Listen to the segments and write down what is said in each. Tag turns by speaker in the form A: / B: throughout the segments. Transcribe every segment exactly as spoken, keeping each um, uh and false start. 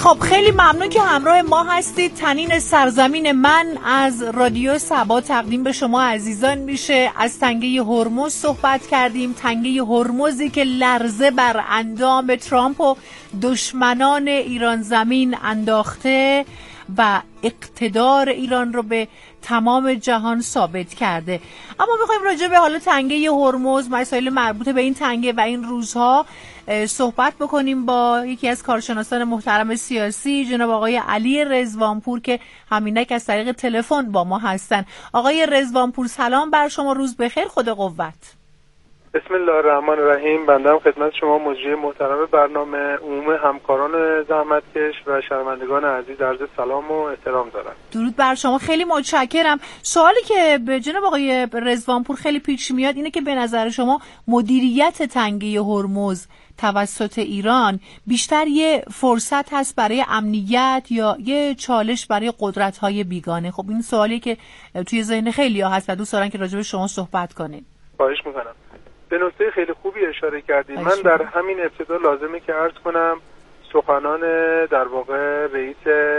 A: خب خیلی ممنون که همراه ما هستید. تنین سرزمین من از رادیو سبا تقدیم به شما عزیزان میشه. از تنگه هرمز صحبت کردیم، تنگه هرمزی که لرزه بر اندام ترامپ و دشمنان ایران زمین انداخته و اقتدار ایران رو به تمام جهان ثابت کرده. اما میخوایم راجع به حالا تنگه هرمز، مسائل مربوط به این تنگه و این روزها صحبت بکنیم با یکی از کارشناسان محترم سیاسی، جناب آقای علی رضوانپور که همینک از طریق تلفن با ما هستن. آقای رضوانپور سلام بر شما، روز بخیر، خدا قوت.
B: بسم الله الرحمن الرحیم. بنده هم خدمت شما مجری محترم برنامه، عموم همکاران زحمتکش و شنوندگان عزیز عرض سلام و احترام دارم.
A: درود بر شما، خیلی متشکرم. سوالی که به جناب آقای رضوانپور خیلی پیش میاد اینه که به نظر شما مدیریت تنگه هرمز توسط ایران بیشتر یه فرصت هست برای امنیت یا یه چالش برای قدرت‌های بیگانه؟ خب این سوالی که توی ذهن خیلی‌ها هست و دوست دارن که راجع به شما صحبت کنین.
B: خواهش می‌کنم. به نکته خیلی خوبی اشاره کردید. من در همین ابتدا لازمه که عرض کنم سخنان در واقع رئیس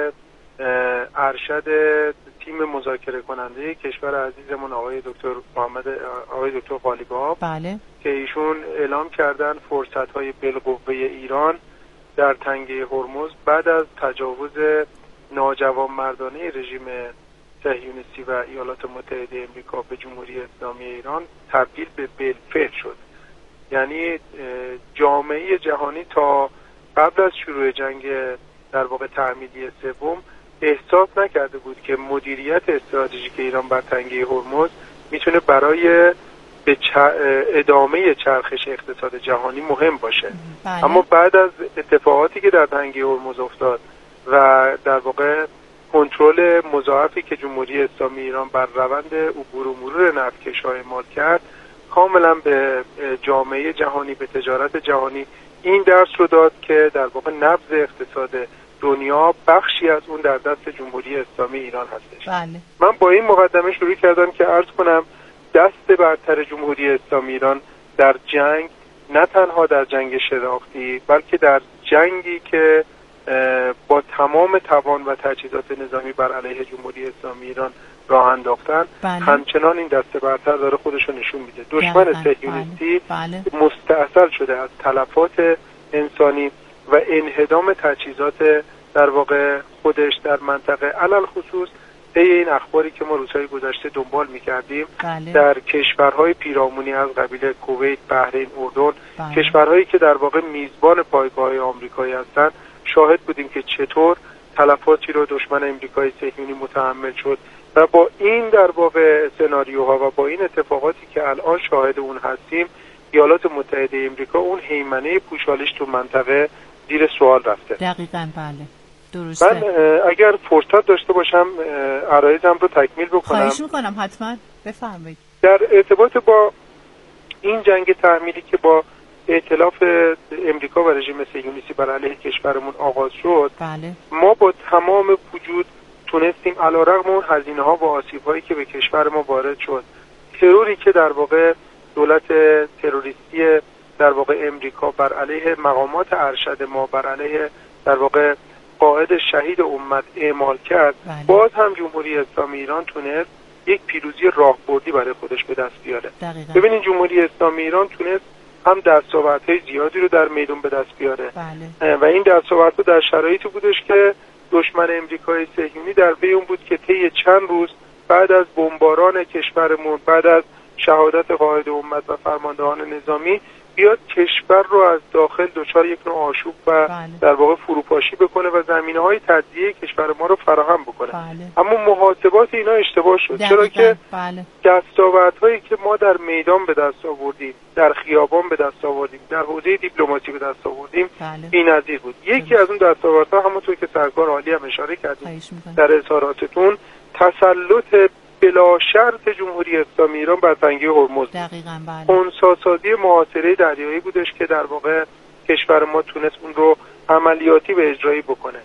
B: ارشد تیم مذاکره کننده کشور عزیزمون آقای دکتر محمد آقای دکتر قالیباف،
A: بله،
B: که ایشون اعلام کردن فرصت‌های بالقوه ایران در تنگه هرمز بعد از تجاوز ناجوانمردانه رژیم صهیونیستی و ایالات متحده آمریکا به جمهوری اسلامی ایران تبدیل به بالفعل شد. یعنی جامعه جهانی تا قبل از شروع جنگ در واقع تعمیدی سوم احساس نکرده بود که مدیریت استراتژیک ایران بر تنگه هرمز میتونه برای به ادامه چرخش اقتصاد جهانی مهم باشه.
A: بله.
B: اما بعد از اتفاقاتی که در تنگه هرمز افتاد و در واقع کنترل مضاعفی که جمهوری اسلامی ایران بر روند عبور و مرور نفتکش‌ها اعمال کرد، کاملا به جامعه جهانی، به تجارت جهانی این درس رو داد که در واقع نبض اقتصاد دنیا بخشی از اون در دست جمهوری اسلامی ایران هستش.
A: بله.
B: من با این مقدمه شروع کردم که عرض کنم دست برتر جمهوری اسلامی ایران در جنگ، نه تنها در جنگ شناختی بلکه در جنگی که با تمام توان و تجهیزات نظامی بر علیه جمهوری اسلامی ایران راه انداختن،
A: بله.
B: همچنان این دست برتر داره خودشو نشون میده. دشمن صهیونیستی
A: بله.
B: مستأصل شده از تلفات انسانی و انهدام تجهیزات در واقع خودش در منطقه، علل خصوص طی این اخباری که ما روزهای گذشته دنبال میکردیم،
A: بله.
B: در کشورهای پیرامونی از قبیل کویت، بحرین، اردن،
A: بله.
B: کشورهایی که در واقع میزبان پایگاه‌های آمریکایی هستند، شاهد بودیم که چطور تلفاتی رو دشمن امریکای صهیونی متحمل شد و با این در واقع سناریوها و با این اتفاقاتی که الان شاهد اون هستیم، ایالات متحده امریکا اون هیمنه پوشالش تو منطقه زیر سوال رفته.
A: دقیقاً بله. درسته.
B: من اگر فرصت داشته باشم عرایضم رو تکمیل بکنم.
A: خواهش میکنم، حتما بفرمایید.
B: در ارتباط با این جنگ تحمیلی که با ائتلاف امریکا و رژیم صهیونیستی بر علیه کشورمون آغاز شد،
A: بله.
B: ما با تمام وجود تونستیم علیرغم اون هزینه‌ها و آسیب‌هایی که به کشور ما وارد شد، تروری که در واقع دولت تروریستی در واقع امریکا بر علیه مقامات ارشد ما، بر علیه در واقع قائد شهید امت اعمال کرد،
A: بله.
B: باز هم جمهوری اسلامی ایران تونست یک پیروزی راهبردی برای خودش به دست بیاره.
A: دقیقاً.
B: ببینید جمهوری اسلامی ایران تونست هم دستاوردهای زیادی رو در میدان به دست بیاره،
A: بله.
B: و این دستاوردها در شرایطی بودش که دشمن امریکای صهیونی در پی اون بود که طی چند روز بعد از بمباران کشورمون، بعد از شهادت قائد امت و فرماندهان نظامی، بیاد کشور رو از داخل دچار یک نوع آشوب و
A: بله.
B: در واقع فروپاشی بکنه و زمینه‌های تجزیه کشور ما رو فراهم بکنه.
A: بله.
B: اما محاسبات اینا اشتباه شد.
A: دقیقا.
B: چرا که
A: بله.
B: دستاوردهایی که ما در میدان به دست آوردیم، در خیابان به دست آوردیم، در حوزه دیپلماسی به دست آوردیم،
A: بله.
B: بی‌نظیر بود. یکی از اون دستاوردها همونطور که سرکار عالی هم اشاره کردید در اظهاراتتون، تسلط بلا شرط جمهوری اسلامی ایران بر تنگه هرمز،
A: دقیقاً بله.
B: خنثی‌سازی محاصره دریایی بودش که در واقع کشور ما تونست اون رو عملیاتی به اجرایی بکنه.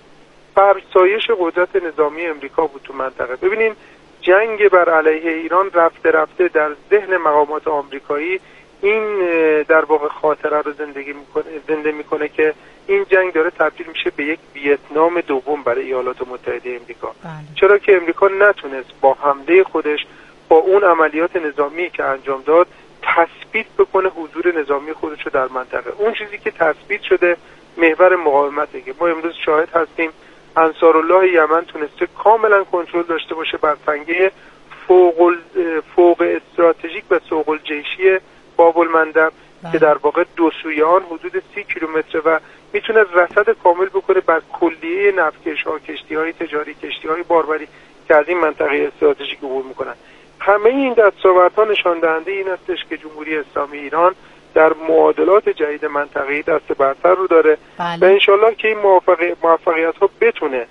B: فرسایش قدرت نظامی امریکا بود تو منطقه. ببینین جنگ بر علیه ایران رفته رفته در ذهن مقامات آمریکایی این در واقع خاطره رو زندگی میکنه زنده میکنه که این جنگ داره تبدیل میشه به یک ویتنام دوم برای ایالات متحده امریکا.
A: بله.
B: چرا که امریکا نتونست با حمله خودش با اون عملیات نظامی که انجام داد تثبیت بکنه حضور نظامی خودش رو در منطقه. اون چیزی که تثبیت شده محور مقاومته که ما امروز شاهد هستیم انصارالله یمن تونسته کاملا کنترل داشته باشه بر تنگه فوق فوق استراتژیک و سوق الجیشی باب المندب که در واقع دو سوی آن حدود سی کیلومتر و میتونه رصد کامل بکنه بر کلیه نفتکش‌ها، کشتی‌های تجاری، کشتی‌های باربری که از این منطقه استراتژیک عبور میکنن. همه این دستاوردها نشان دهنده این استش که جمهوری اسلامی ایران در معادلات جدید منطقه‌ای دست برتر رو داره. بله. و انشالله که این موفقیت‌ها بتونه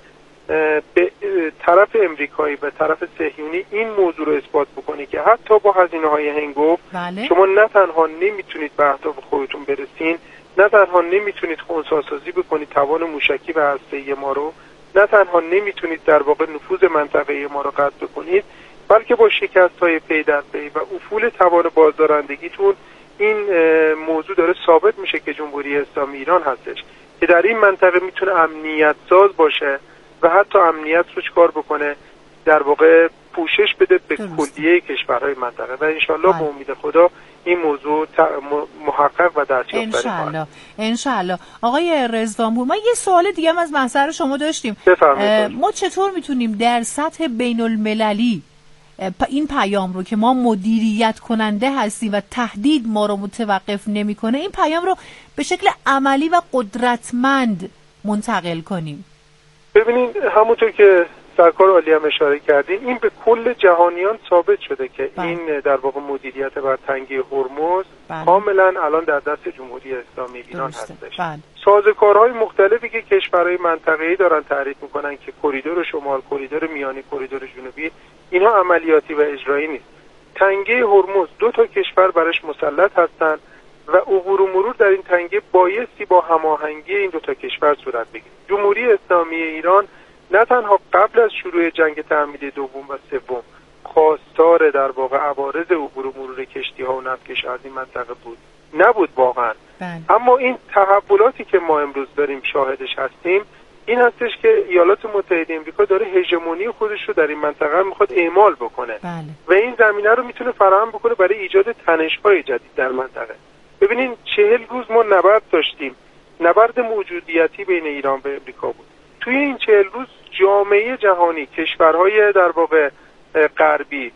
B: به طرف امریکایی و طرف صهیونی این موضوع رو اثبات بکنه که حتی با هزینه‌های هنگفت
A: بله.
B: شما نه تنها نمیتونید به اهداف خودتون برسین، نه تنها نمیتونید خنثی‌سازی بکنید توان موشکی و هسته‌ای ما رو، نه تنها نمیتونید در واقع نفوذ منطقه‌ای ما رو قطع بکنید، بلکه با شکست‌های پی در پی و افول توان بازدارندگیتون این موضوع داره ثابت میشه که جمهوری اسلامی ایران هستش که در این منطقه میتونه امنیت ساز باشه و حتی امنیت رو چکار بکنه، در واقع پوشش بده به کلیه کشورهای منطقه و انشالله به امید خدا این موضوع محقق و دستیابی خواهد.
A: انشالله انشالله. آقای رضوانپور، ما یه سوال دیگه هم از محضر شما داشتیم. ما چطور میتونیم در سطح بین المللی این پیام رو که ما مدیریت کننده هستیم و تهدید ما رو متوقف نمیکنه، این پیام رو به شکل عملی و قدرتمند منتقل کنیم؟
B: ببینید همونطور که سرکار عالی هم اشاره کردین، این به کل جهانیان ثابت شده که بله. این در واقع مدیریت بر تنگه هرمز بله. کاملا الان در دست جمهوری اسلامی ایران هستش. بله. سازوکارهای مختلفی که کشورهای منطقه‌ای دارن تعریف میکنن که کریدور شمال، کریدور میانی، کریدور جنوبی، اینها عملیاتی و اجرایی نیست. تنگه هرمز دو تا کشور برش مسلط هستن و عبور و مرور در این تنگه بایستی با هماهنگی این دو تا کشور صورت بگیره. جمهوری اسلامی ایران نه تنها قبل از شروع جنگ تحمیلی دوم و سوم خواستار در واقع عوارض عبور و مرور کشتی‌ها و نفتکش‌ها از این منطقه بود، نبود واقعا. بله. اما این تحولاتی که ما امروز داریم شاهدش هستیم این هستش که ایالات متحده آمریکا داره هژمونی خودش رو در این منطقه میخواد اعمال بکنه. بله. و این زمینه رو میتونه فراهم بکنه برای ایجاد تنش‌های جدید در منطقه. ببینین چهل روز ما نبرد داشتیم، نبرد موجودیتی بین ایران و امریکا بود. توی این چهل روز جامعه جهانی، کشورهای در واقع غربی،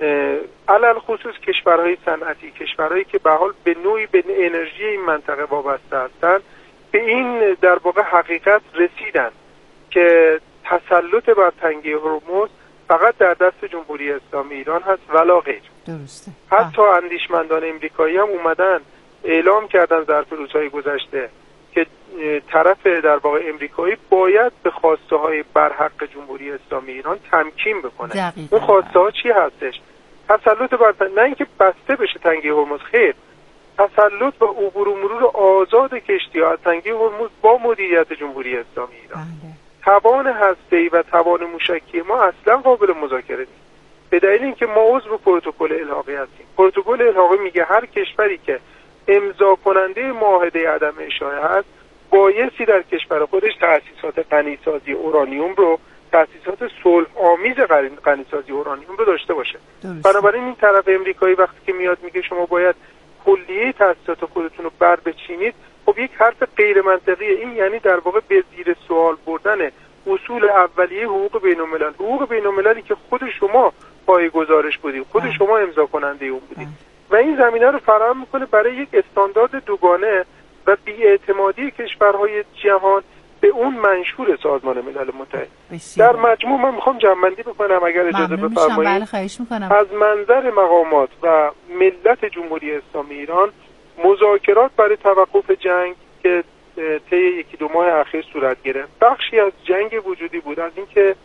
B: علل خصوص کشورهای صنعتی، کشورهایی که به حال به نوعی به انرژی این منطقه وابسته هستند، به این در واقع حقیقت رسیدن که تسلط بر تنگه هرمز فقط در دست جمهوری اسلامی ایران هست ولا غیر.
A: درسته.
B: حتی اندیشمندان امریکایی هم اومدن اعلام کردن ظرف روزهای گذشته که طرف در واقع امریکایی باید به خواسته های برحق جمهوری اسلامی ایران تمکین بکنه.
A: دقیقا.
B: اون خواسته ها چی هستش؟ تسلط بر تن... نه اینکه بسته بشه تنگه هرمز، خیر، تسلط و عبور و مرور آزاد کشتی‌ها از تنگه هرمز با مدیریت جمهوری اسلامی ایران. بله. توان هسته‌ای و توان موشکی ما اصلا قابل مذاکره نیست، به دلیل اینکه ما عضو پروتکل الحاقی هستیم. پروتکل الحاقی میگه هر کشوری که امضا کننده معاهده عدم اشاعه هست بایستی در کشور خودش تأسیسات غنیسازی اورانیوم رو، تأسیسات صلح آمیز غنیسازی اورانیوم رو داشته باشه. بنابراین این طرف امریکایی وقتی که میاد میگه شما باید کلیه تأسیسات خودتون رو بر بچینید، خب یک حرف غیر منطقیه. این یعنی در واقع به زیر سوال بردن اصول اولیه حقوق بین‌الملل، حقوق بین‌المللی که خود شما پایه‌گذارش بودید، خود شما امضا کننده اون بودید و این زمینه رو فراهم میکنه برای یک استاندارد دوگانه و بی‌اعتمادی کشورهای جهان به اون منشور سازمان ملل متحد. در مجموع من میخوام جمع‌بندی بکنم اگر اجازه بفرمایید.
A: بله خواهش میکنم.
B: از منظر مقامات و ملت جمهوری اسلامی ایران مذاکرات برای توقف جنگ که طی یکی دو ماه اخیر صورت گرفت بخشی از جنگ وجودی بود، از اینکه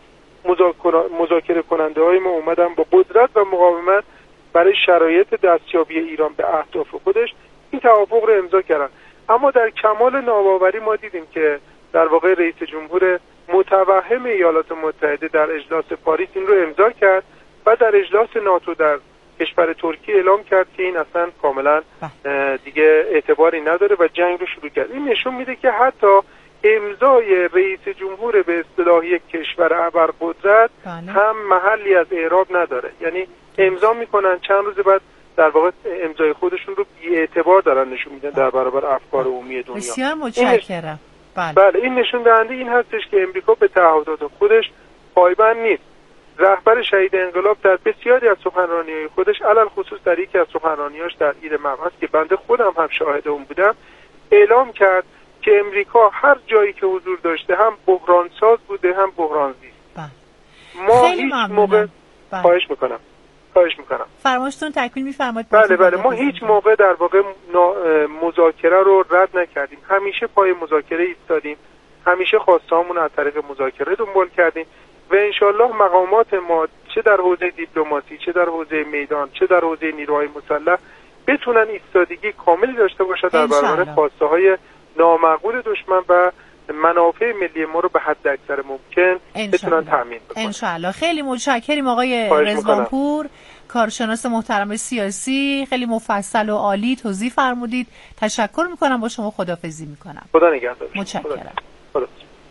B: مذاکره کننده های ما اومدن با قدرت و مقاومت برای شرایط دستیابی ایران به اهداف خودش این توافق رو امضا کردن. اما در کمال ناباوری ما دیدیم که در واقع رئیس جمهور متوهم ایالات متحده در اجلاس پاریس این رو امضا کرد و در اجلاس ناتو در کشور ترکیه اعلام کرد که این اصلا کاملا دیگه اعتباری نداره و جنگ رو شروع کرد. این نشون میده که حتی امضای رئیس جمهور به اصطلاح یک کشور ابرقدرت هم محلی از اعراب نداره. یعنی امضا میکنن چند روز بعد در واقع امضای خودشون رو بی‌اعتبار دارن نشون میدن در برابر افکار عمومی دنیا.
A: بسیار متشکرم.
B: بله. بله این نشون دهنده این هستش که امریکا به تعهدات خودش پایبند نیست. رهبر شهید انقلاب در بسیاری از سخنرانی‌های خودش، علل خصوص در یکی از سخنرانی‌هاش در عید مبعث که بنده خودم هم شاهد اون بودم، اعلام کرد که امریکا هر جایی که حضور داشته هم بحران ساز بوده هم بحران زیست. ما هیچ موقع بله. خواهش میکنم خواهش میکنم
A: فرمایشتون تکمیل میفرمایید.
B: بله بله ما هیچ موقع در واقع مذاکره رو رد نکردیم، همیشه پای مذاکره ایستادیم، همیشه خواستهامون از طریق مذاکره دنبال کردیم و انشالله مقامات ما چه در حوزه دیپلماسی، چه در حوزه میدان، چه در حوزه نیروهای مسلح بتونن ایستادگی کاملی داشته باشن در برابر خواسته های نامعقول دشمن و منافع ملی ما رو به حد اکثر ممکن بتونن تامین بکنن.
A: انشالله. خیلی متشکریم آقای رضوانپور، کارشناس محترم سیاسی، خیلی مفصل و عالی توضیح فرمودید. تشکر میکنم، با شما خداحافظی میکنم.
B: خدا نگهدار.
A: متشکرم.
B: خدا.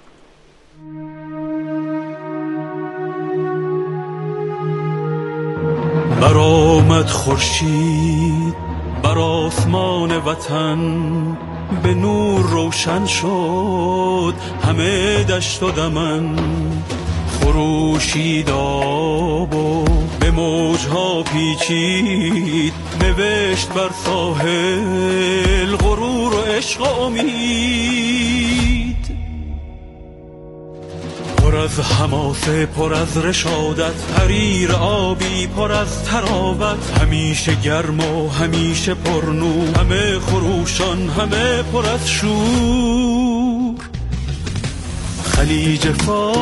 C: برآمد خورشید بر آسمان وطن، به نور روشن شد همه دشت و دمن، خروشید آب و به موجها پیچید، نوشت بر ساحل غرور و عشق و امید. پر از حماسه، پر از رشادت، حریر آبی پر از تراوت، همیشه گرم و همیشه پرنور، همه خروشان همه پر از شور. خلیج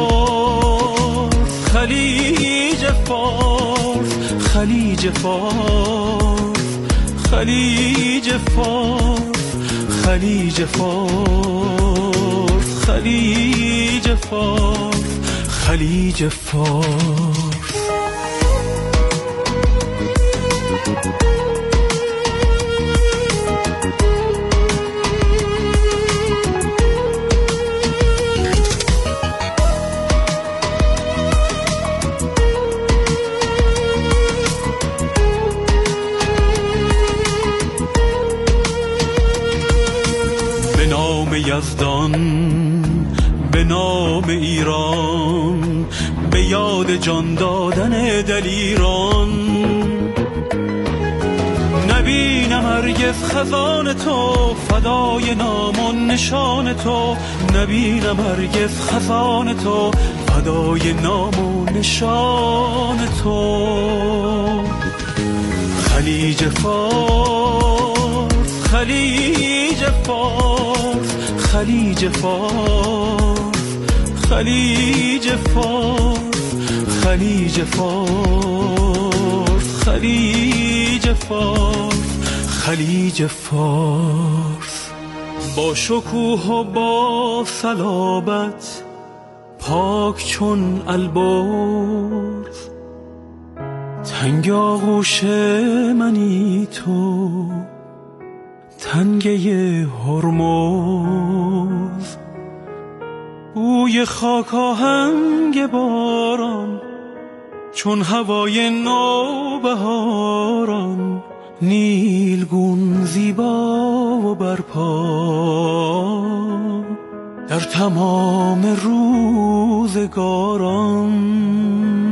C: فارس، خلیج فارس، خلیج فارس، خلیج فارس، خلیج فارس، خلیج فارس، خلیج فارس. به نام یزدان، به نام ایران، به یاد جان دادن دلیران، نبینم هرگز خزان تو، فدای نام و نشان تو، نبینم هرگز خزان تو، فدای نام و نشان تو. خلیج فارس، خلیج فارس، خلیج فارس، خلیج فارس، خلیج فارس، خلیج فارس، خلیج فارس. با شکوه و با صلابت، پاک چون البرز، تنگ آغوش منی تو، تنگه هرمز. بوی خاک آهنگ باران، چون هوای نوبهاران، نیلگون زیبا و برپا در تمام روزگاران.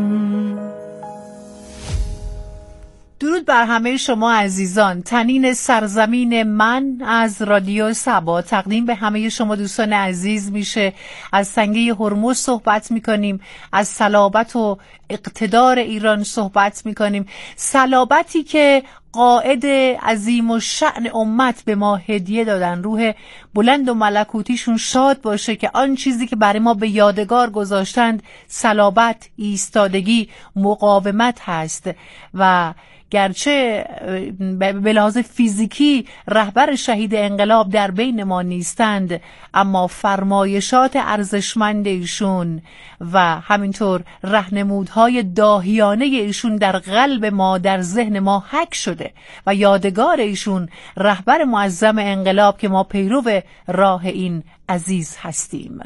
A: درود بر همه شما عزیزان. تنین سرزمین من از رادیو صبا تقدیم به همه شما دوستان عزیز میشه. از تنگه هرمز صحبت میکنیم، از صلابت و اقتدار ایران صحبت میکنیم، صلابتی که قائد عظیم و شأن امت به ما هدیه دادن. روح بلند و ملکوتیشون شاد باشه که آن چیزی که برای ما به یادگار گذاشتند صلابت، ایستادگی، مقاومت هست و گرچه به لحاظ فیزیکی رهبر شهید انقلاب در بین ما نیستند، اما فرمایشات ارزشمند ایشون و همینطور راهنمودهای داهیانه ایشون در قلب ما، در ذهن ما حک شده و یادگار ایشون رهبر معظم انقلاب که ما پیرو راه این عزیز هستیم.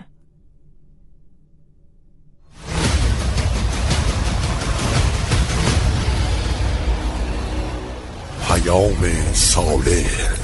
D: پیام صالح.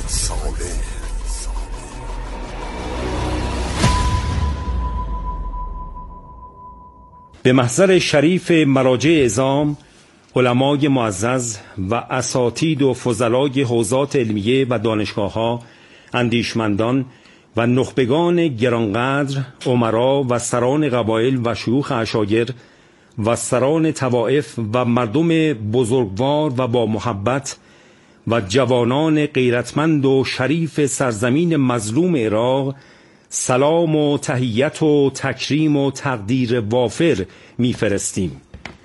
E: به محضر شریف مراجع اعظام، علمای معزز و اساتید و فضلای حوزات علمیه و دانشگاه‌ها، اندیشمندان و نخبگان گرانقدر، امرا و سران قبایل و شیوخ عشایر و سران طوائف و مردم بزرگوار و با محبت و جوانان غیرتمند و شریف سرزمین مظلوم عراق، سلام و تحیت و تکریم و تقدیر وافر میفرستیم.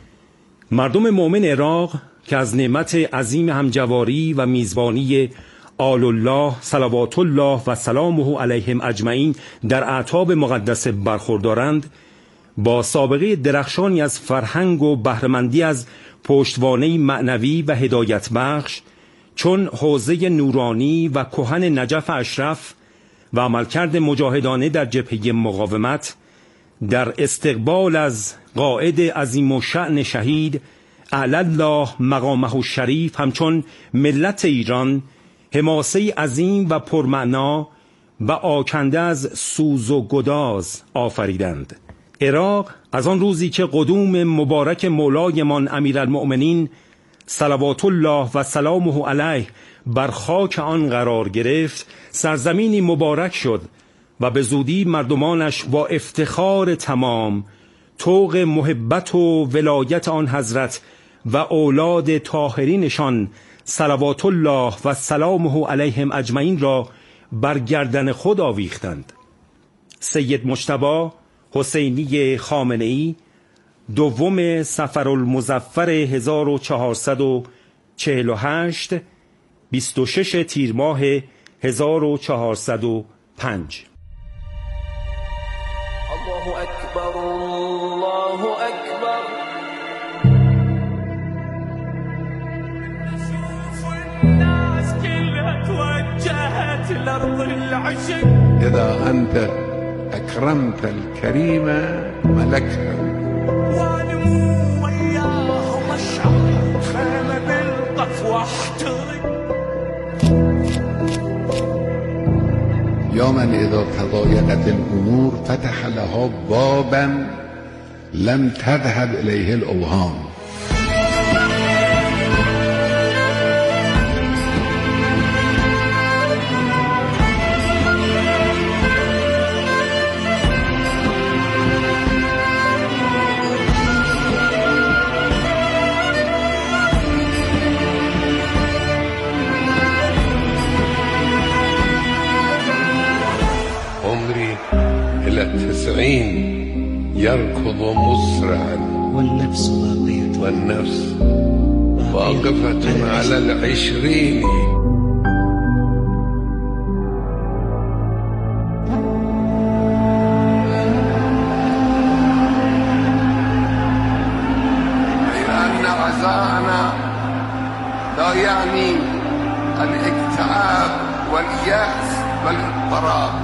E: مردم مؤمن عراق که از نعمت عظیم همجواری و میزبانی آل الله صلوات الله و سلامه علیهم اجمعین در اعتاب مقدس برخوردارند، با سابقه درخشانی از فرهنگ و بهره‌مندی از پشتوانه معنوی و هدایت بخش چون حوزه نورانی و کهن نجف اشرف و عملکرد مجاهدانه در جبهه مقاومت، در استقبال از قائد عظیم الشأن شهید اعلی الله مقامه الشریف همچون ملت ایران حماسه عظیم و پرمعنا و آکنده از سوز و گداز آفریدند. عراق از آن روزی که قدوم مبارک مولایمان امیرالمؤمنین صلوات الله و سلامه علیه بر خاک آن قرار گرفت، سرزمینی مبارک شد و به زودی مردمانش با افتخار تمام طوق محبت و ولایت آن حضرت و اولاد طاهرینشان صلوات الله و سلامه علیهم اجمعین را بر گردن خود آویختند. سید مجتبی حسینی خامنه‌ای، دوم صفر المظفر هزار و چهارصد و چهل و هشت، بیست و شش تیر ماه هزار و چهارصد و پنج.
F: الله اکبر الله اکبر. نشوف الناس كلها توجهت لأرض العشق.
D: اذا انت اکرمت الكريم ملكها
F: وانمو وياه مشعر خيمة بالقف واحترق.
D: یا من اذا تضایقت الامور فتح لها بابا لم تذهب الیه الاوهام. التسعين يركض مسرعا
G: والنفس باقية
D: والنفس واقفة على العشرين. غير أن عزاءنا لا يعني الاكتئاب واليأس والاضطراب.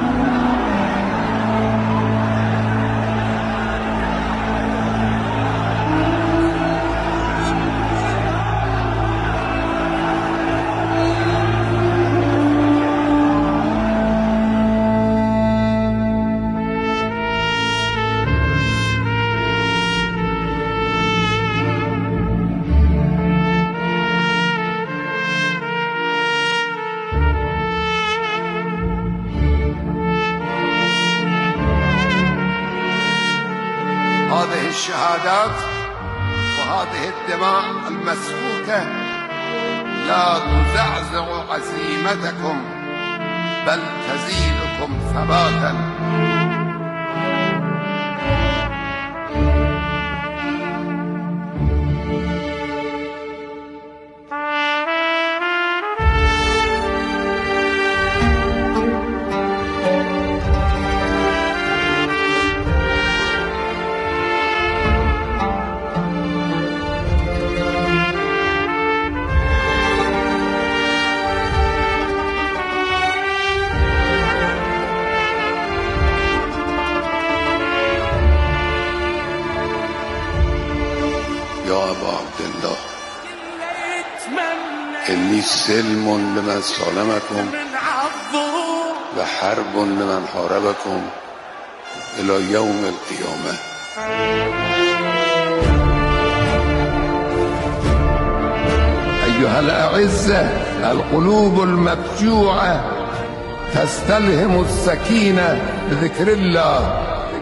D: هذه الشهادات وهذه الدماء المسفوكة لا تزعزع عزيمتكم بل تزيدكم ثباتا. إني سلم لمن سالمكم وحرب لمن حاربكم إلى يوم القيامة. أيها الأعزة، القلوب المفجوعة تستلهم السكينة بذكر الله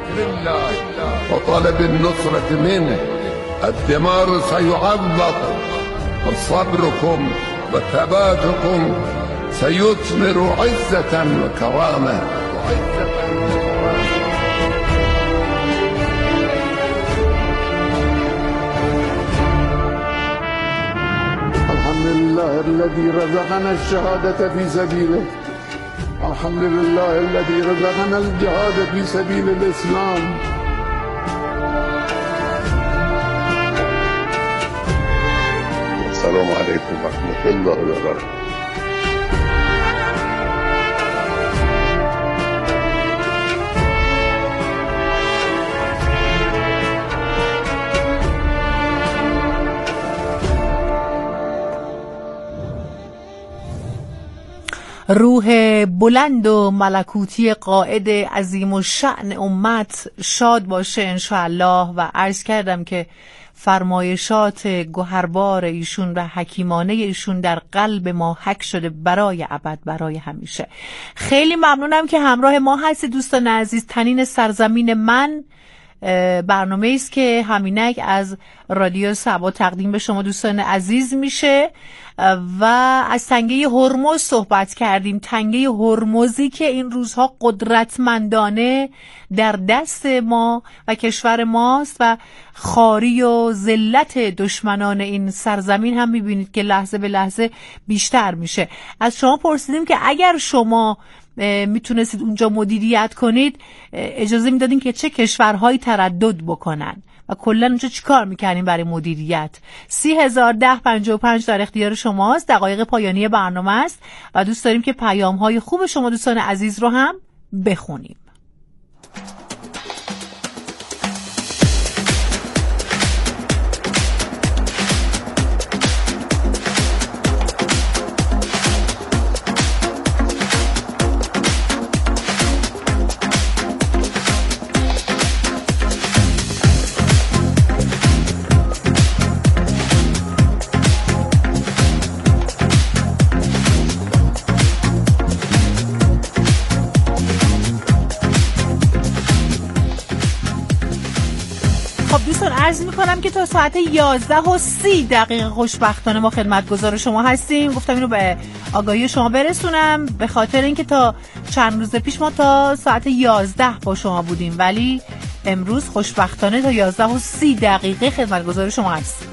D: وطلب النصرة منه. الدمار سيعوض، وصبركم وثباتكم سيثمر عزة وكرامة.
H: الحمد لله الذي رزقنا الشهادة في سبيله. الحمد لله الذي رزقنا الجهاد في سبيل الإسلام.
D: السلام عليكم ورحمة الله وبركاته.
A: روح بلند و ملکوتی قائد عظیم و شأن امت شاد باشه انشاءالله. و عرض کردم که فرمایشات گوهربار ایشون و حکیمانه ایشون در قلب ما حک شده برای ابد، برای همیشه. خیلی ممنونم که همراه ما هستی دوستان عزیز. تنین سرزمین من برنامه است که همینک از رادیو سبا تقدیم به شما دوستان عزیز میشه و از تنگه هرمز صحبت کردیم. تنگه هرمزی که این روزها قدرتمندانه در دست ما و کشور ماست و خواری و ذلت دشمنان این سرزمین هم میبینید که لحظه به لحظه بیشتر میشه. از شما پرسیدیم که اگر شما میتونستید اونجا مدیریت کنید اجازه میدادین که چه کشورهایی تردد بکنن و کلا اونجا چی کار میکنین برای مدیریت؟ سی هزار ده پنجاه و پنج در اختیار شماست. دقایق پایانی برنامه است و دوست داریم که پیام های خوب شما دوستان عزیز رو هم بخونیم. عرض میکنم که تا ساعت یازده و سی دقیقه خوشبختانه ما خدمتگزار شما هستیم. گفتم اینو به آگاهی شما برسونم به خاطر اینکه تا چند روز پیش ما تا ساعت یازده با شما بودیم، ولی امروز خوشبختانه تا یازده و سی دقیقه خدمتگزار شما هستیم.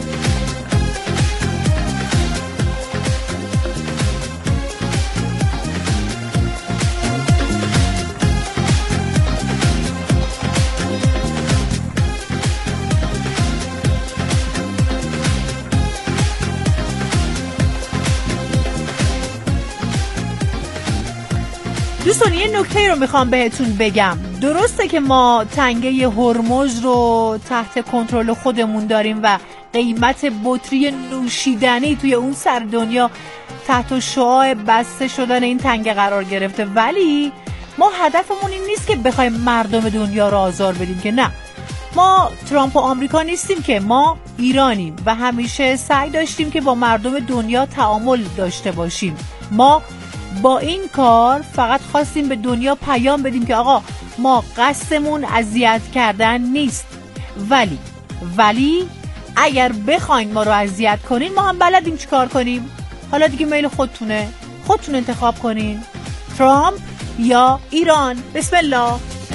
A: دوستان یه نکته رو میخوام بهتون بگم. درسته که ما تنگه هرمز رو تحت کنترل خودمون داریم و قیمت بطری نوشیدنی توی اون سر دنیا تحت شعاع بسته شدن این تنگه قرار گرفته، ولی ما هدفمون این نیست که بخوایم مردم دنیا رو آزار بدیم، که نه. ما ترامپ و آمریکا نیستیم، که ما ایرانیم و همیشه سعی داشتیم که با مردم دنیا تعامل داشته باشیم. ما با این کار فقط خواستیم به دنیا پیام بدیم که آقا ما قصدمون اذیت کردن نیست، ولی ولی اگر بخواین ما رو اذیت کنین ما هم بلدیم چی کار کنیم. حالا دیگه میل خودتونه، خودتون انتخاب کنین، ترامپ یا ایران. بسم الله.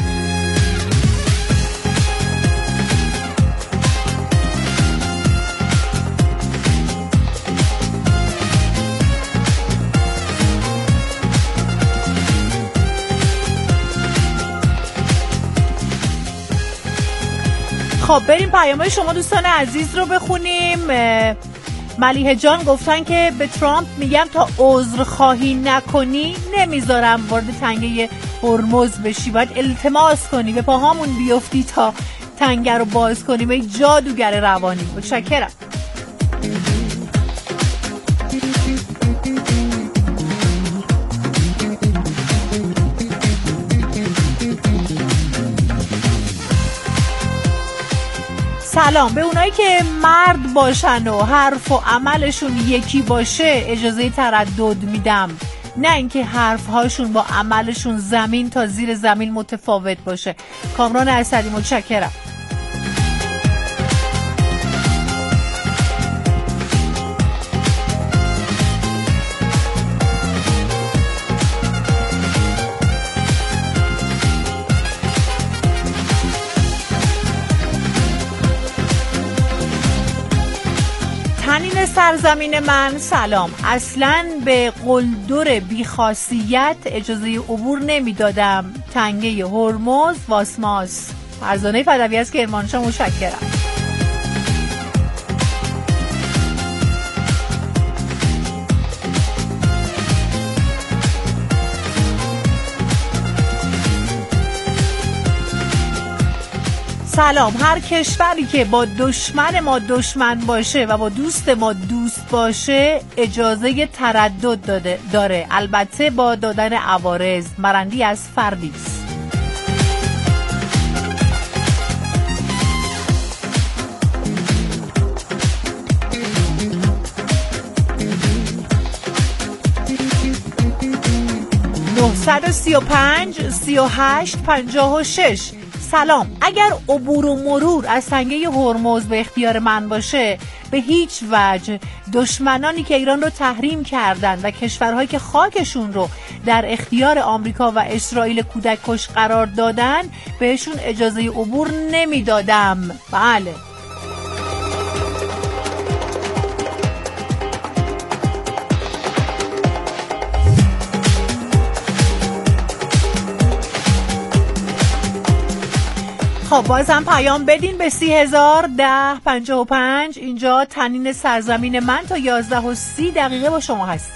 A: خب بریم پیام‌های شما دوستان عزیز رو بخونیم. ملیحه جان گفتن که به ترامپ میگم تا عذر خواهی نکنی نمیذارم وارد تنگه هرمز بشی، باید التماس کنی به پاهامون بیفتی تا تنگه رو باز کنیم. ای جادوگر روانی. متشکرم. سلام به اونایی که مرد باشن و حرف و عملشون یکی باشه اجازه تردد میدم، نه اینکه حرفهاشون با عملشون زمین تا زیر زمین متفاوت باشه. کامران اسدی، متشکرم. تنین سرزمین من سلام. اصلاً به قلدر بیخاصیت اجازه عبور نمیدادم. تنگه هرمز واسماس. فرزانه فدوی از کرمانشاه، متشکرم. سلام. هر کشوری که با دشمن ما دشمن باشه و با دوست ما دوست باشه اجازه تردد داده داره، البته با دادن عوارض. مرندی از فردیس. نه سه پنج سی و هشت پنجاه و شش. سلام. اگر عبور و مرور از تنگه هرمز به اختیار من باشه، به هیچ وجه دشمنانی که ایران رو تحریم کردن و کشورهایی که خاکشون رو در اختیار آمریکا و اسرائیل کودک کش قرار دادن بهشون اجازه عبور نمیدادم. بله. خب بازم پیام بدین به سی هزار ده پنجاه و پنج. اینجا تنین سرزمین من تا یازده و سی دقیقه با شما هست.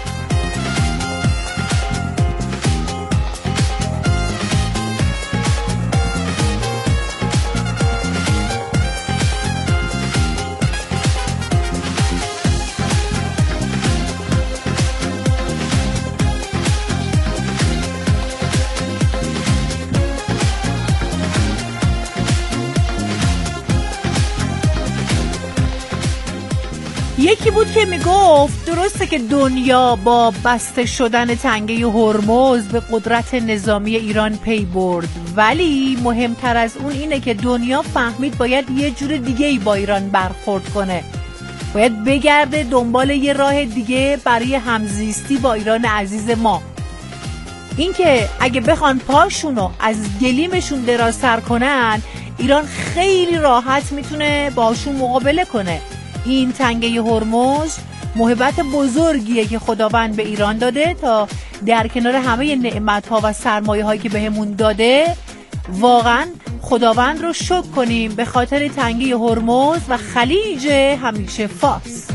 A: یکی بود که میگفت درسته که دنیا با بسته شدن تنگه هرمز به قدرت نظامی ایران پی برد، ولی مهمتر از اون اینه که دنیا فهمید باید یه جور دیگه‌ای با ایران برخورد کنه، باید بگرده دنبال یه راه دیگه برای همزیستی با ایران عزیز ما. اینکه اگه بخوان پاشونو از گلیمشون درازتر کنن، ایران خیلی راحت میتونه باشون مقابله کنه. این تنگه هرمز محبت بزرگیه که خداوند به ایران داده تا در کنار همه نعمت‌ها و سرمایه‌هایی که بهمون داده، واقعا خداوند رو شکر کنیم به خاطر تنگه هرمز و خلیج همیشه فارس.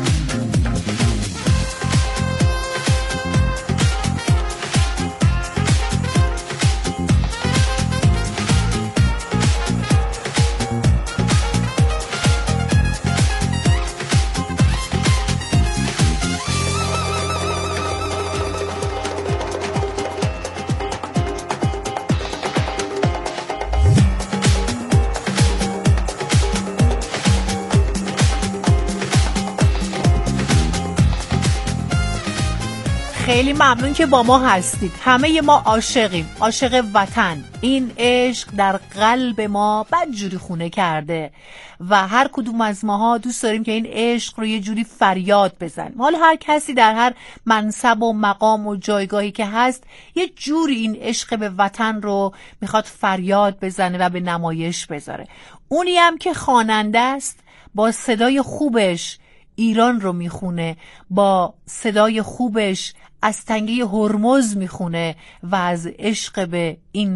A: خیلی ممنون که با ما هستید. همه ما عاشقیم، عاشق وطن. این عشق در قلب ما بدجوری خونه کرده و هر کدوم از ماها دوست داریم که این عشق رو یه جوری فریاد بزنیم. حالا هر کسی در هر منصب و مقام و جایگاهی که هست یه جوری این عشق به وطن رو میخواد فریاد بزنه و به نمایش بذاره. اونی هم که خواننده است با صدای خوبش ایران رو میخونه، با صدای خوبش از تنگه هرمز میخونه و از عشق به این